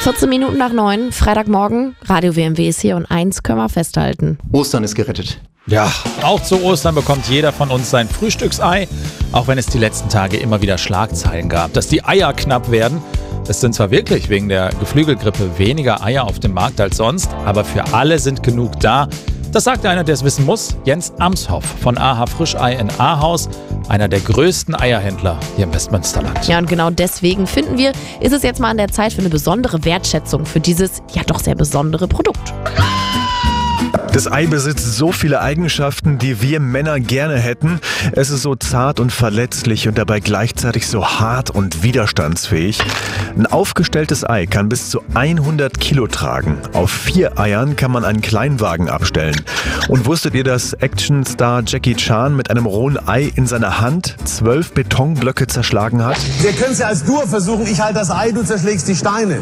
14 Minuten nach 9, Freitagmorgen, Radio WMW ist hier und eins können wir festhalten. Ostern ist gerettet. Ja, auch zu Ostern bekommt jeder von uns sein Frühstücksei, auch wenn es die letzten Tage immer wieder Schlagzeilen gab, dass die Eier knapp werden. Es sind zwar wirklich wegen der Geflügelgrippe weniger Eier auf dem Markt als sonst, aber für alle sind genug da. Das sagt einer, der es wissen muss, Jens Amshoff von AH Frischei in Ahaus, einer der größten Eierhändler hier im Westmünsterland. Ja, und genau deswegen finden wir, ist es jetzt mal an der Zeit für eine besondere Wertschätzung für dieses ja doch sehr besondere Produkt. Das Ei besitzt so viele Eigenschaften, die wir Männer gerne hätten. Es ist so zart und verletzlich und dabei gleichzeitig so hart und widerstandsfähig. Ein aufgestelltes Ei kann bis zu 100 Kilo tragen. Auf 4 Eiern kann man einen Kleinwagen abstellen. Und wusstet ihr, dass Actionstar Jackie Chan mit einem rohen Ei in seiner Hand 12 Betonblöcke zerschlagen hat? Wir können es ja als Duo versuchen. Ich halte das Ei, du zerschlägst die Steine.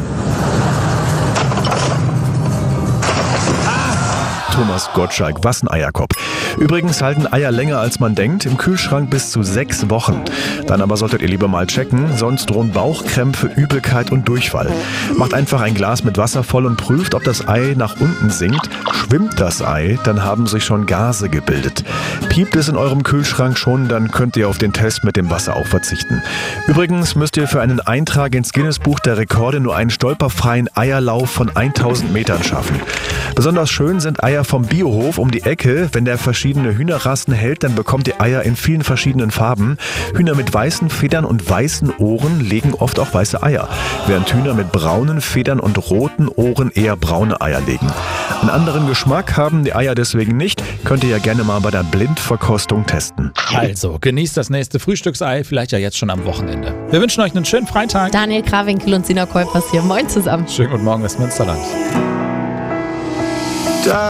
Thomas Gottschalk, was ein Eierkopf. Übrigens halten Eier länger als man denkt, im Kühlschrank bis zu 6 Wochen. Dann aber solltet ihr lieber mal checken, sonst drohen Bauchkrämpfe, Übelkeit und Durchfall. Macht einfach ein Glas mit Wasser voll und prüft, ob das Ei nach unten sinkt. Schwimmt das Ei, dann haben sich schon Gase gebildet. Piept es in eurem Kühlschrank schon, dann könnt ihr auf den Test mit dem Wasser auch verzichten. Übrigens müsst ihr für einen Eintrag ins Guinness-Buch der Rekorde nur einen stolperfreien Eierlauf von 1000 Metern schaffen. Besonders schön sind Eier vom Biohof um die Ecke. Wenn der verschiedene Hühnerrassen hält, dann bekommt ihr Eier in vielen verschiedenen Farben. Hühner mit weißen Federn und weißen Ohren legen oft auch weiße Eier, während Hühner mit braunen Federn und roten Ohren eher braune Eier legen. Einen anderen Geschmack haben die Eier deswegen nicht. Könnt ihr ja gerne mal bei der Blindverkostung testen. Also, genießt das nächste Frühstücksei, vielleicht ja jetzt schon am Wochenende. Wir wünschen euch einen schönen Freitag. Daniel Krawinkel und Sina Käufers hier. Moin zusammen. Schönen guten Morgen, Westmünsterland.